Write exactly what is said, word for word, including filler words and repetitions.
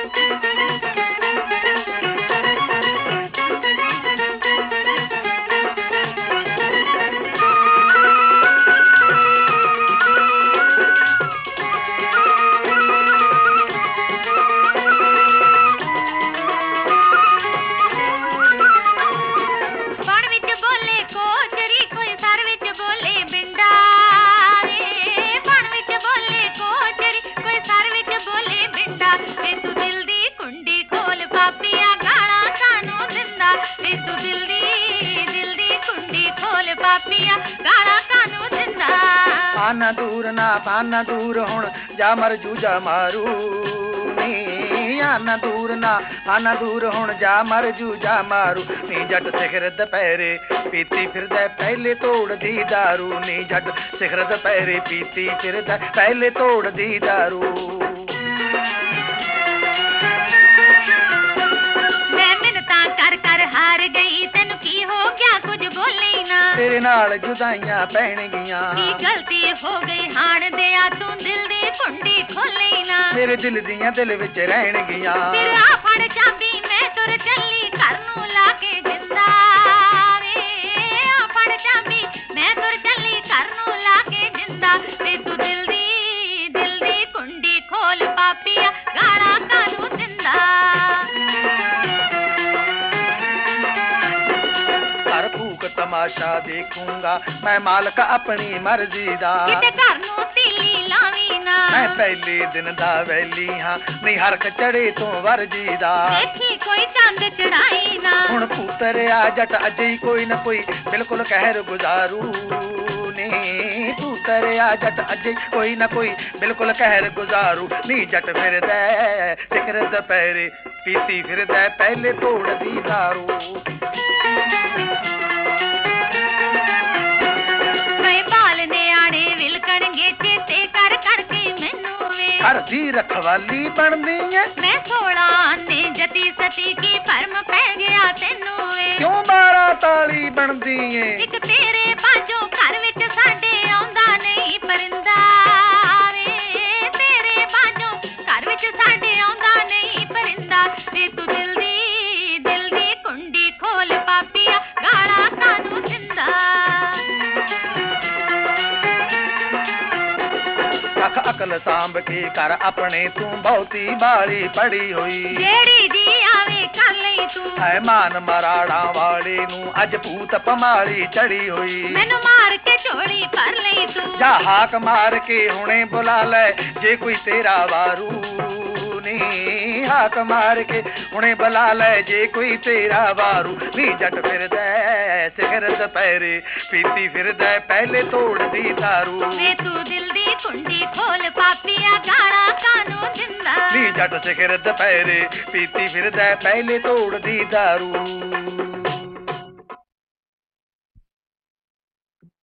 आना दूर ना पाना दूर हुण जा मर जूजा मारू नी आना दूर ना आना दूर हुण जा मर जूजा मारू नी जट सिखर दुपहरे पीती फिरदा पहले तोड़ दी दारू नी जट सिखर दुपहरे पीती फिरदा पहले तोड़ दी दारू। तेरे नाल जुदाइयां पैण गियां की गलती हो गई हाण दिया तू दिल दी कुंडी खोले ना मेरे दिल दियां दिल विच रहण गियां फिर आ फड़ चाबी मैं तुर चली घर नू लाके जिंदा वे आ फड़ चाबी मैं तुर चली घर नू लाके जिंदा वे तू दिल दी दिल दी कुंडी खोल पापिया गाना कानू जिंदा। तमाशा देखूंगा मैं मालक अपनी मर्जी दा घर नू तीली लावी ना मैं पहले दिन दा वैली हां नहीं हरख चढ़े तो वरजी दा देखी कोई चंद चढ़ाई ना हुण पुत्र आ जट अजे कोई ना कोई बिल्कुल कहर गुजारू नी पुत्र आ जट अजे कोई ना कोई बिल्कुल कहर गुजारू नी जट फिरदा सिखर दुपहरे पीती फिरदा पहले तोड़ दी दारू। हर दी रखवाली बनदी है मैं सोलह आने जती सती की भरम पै गया तेनू क्यों बारह ताली बनदी है एक तेरे बाजो घर विच साडे आउंदा नहीं परिंदा वे तेरे बाजो घर विच साडे आउंदा नहीं परिंदा वे तू दिल दी दिल दी कुंडी खोल पापिया गाला कानू जिंदा। अकल सांभ के कर अपने तू बहुती बाली पड़ी हुई जेड़ी दी आवे कर लई तू है मान मराड़ा वाले नू अज भूत पमाली चढ़ी हुई मैनू मार के चोली भर लई तू जा हाक मार के हुणे बुला ले जे कोई तेरा वारू नी हाक मार के हुणे बुला ले जे कोई तेरा वारू नी जट फिरदा सिखर दुपहरे पीती फिरदा पहले तोड़ दी दारू वे तू दिल दी कुंडी खोल पापिया गाना कानू जिंदा नी जट सिखर दुपहरे पीती फिरदा पहले तोड़ दी दारू।